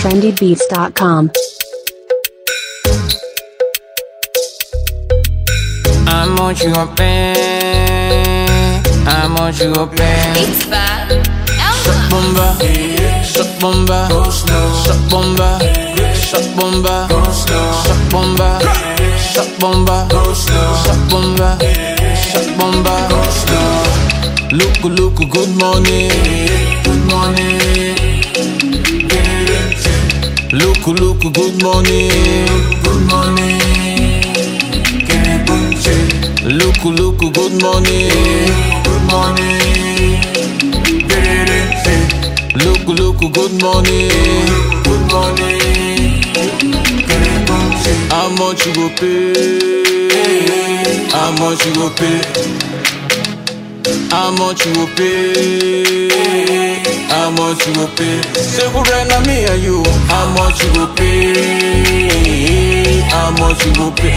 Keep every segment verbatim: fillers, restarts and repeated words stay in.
trendy beats dot com. I'm what you gon' pay. I'm what you gon' pay. It's bad. Shot bomba, shot bomba, shot bomba, shot bomba, shot bomba, shot bomba, shot bomba, shot bomba. Look, look, good morning, good morning. Look, look, good morning, good morning. Look, look, good morning, good morning. Look, look, good morning, good morning. How much you go pay? How much you go pay? How much you go pay? How much you go pay? Say who right now, me and you. How much you go pay? How much you go pay?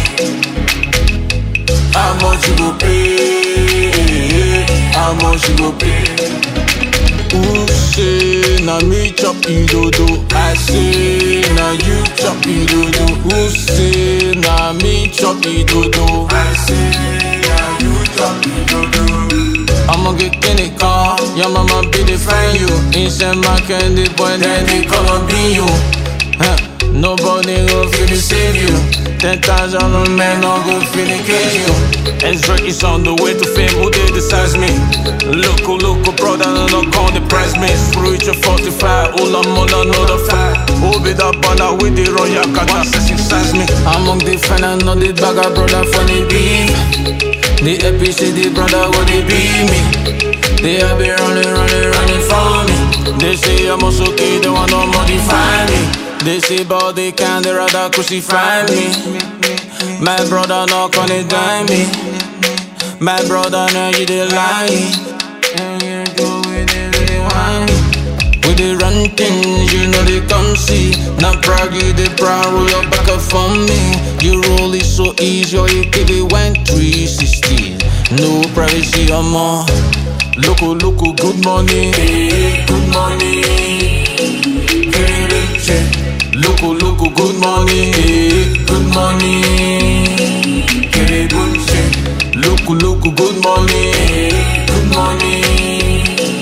How much you go pay? How much you go pay? Who say na me chop idodo? I say na you chop idodo. Who say na me chop idodo? I say na you chop idodo. I'ma get kenny car, your mama be the find you. Inside my candy boy, then they call on be you. Huh. Nobody gon' feel to save you. Ten thousand men don't go feel to kill you. Ezra is on the way to fame, who did decides me? Loco, loco, brother, no, no, can't depress me. Spiritual forty-five, all I'm on another fire. Who be that banner with the royal kata, says excites me. Among the fan and not the bagger, brother, funny beef. The epi say the brother, what they be me. They have been running, running, running for me. They say I'm also okay, they want to modify me. They say but they can't, they rather crucify me. My brother not gonna die me. My brother now you dey lie. And you go with it, really whine. With the run things, you know they come see. Now brag you the brown, roll your back up for me. You roll it so easy, or you give it went three sixty. No privacy or more. Loco, loco, good morning, good morning. Loco, loco, good morning, good morning. Loco, loco, good morning, good morning.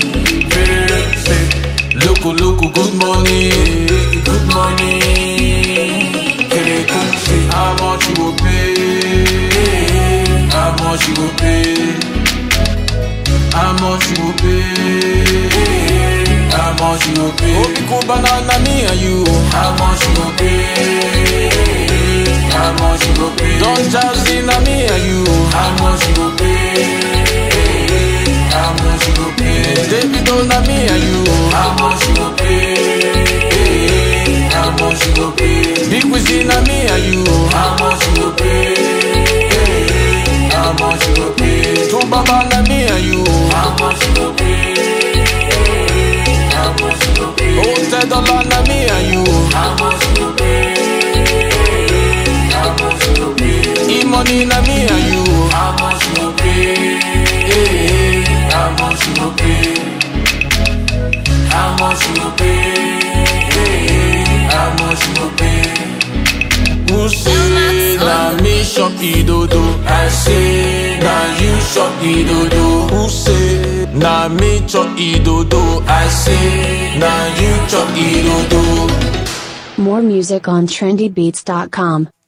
Loco, loco, good morning, good morning. How much you go pay? How much you go pay? How much you go pay? How much you go pay? Oh, you go banana me and you. How much you go pay? How much you go pay? Don't just see na me and you. How much you go pay? How much you go pay? David don't na me and you. How much you go pay? How much you go pay? Big Wizzy na me and you. How much you go pay? How much you go pay? Two Baba na me and you. How much you go pay? How much you go pay? Oh, ten dollar na me and you. How much you go pay? How much you go pay? E money na me and you. How much you go pay? How much you go pay? How much you go pay? How much you go pay? Who say na me chop idodo? I say na you chop idodo. Who say na me chop idodo? I say na you chop idodo. More music on trendy beats dot com.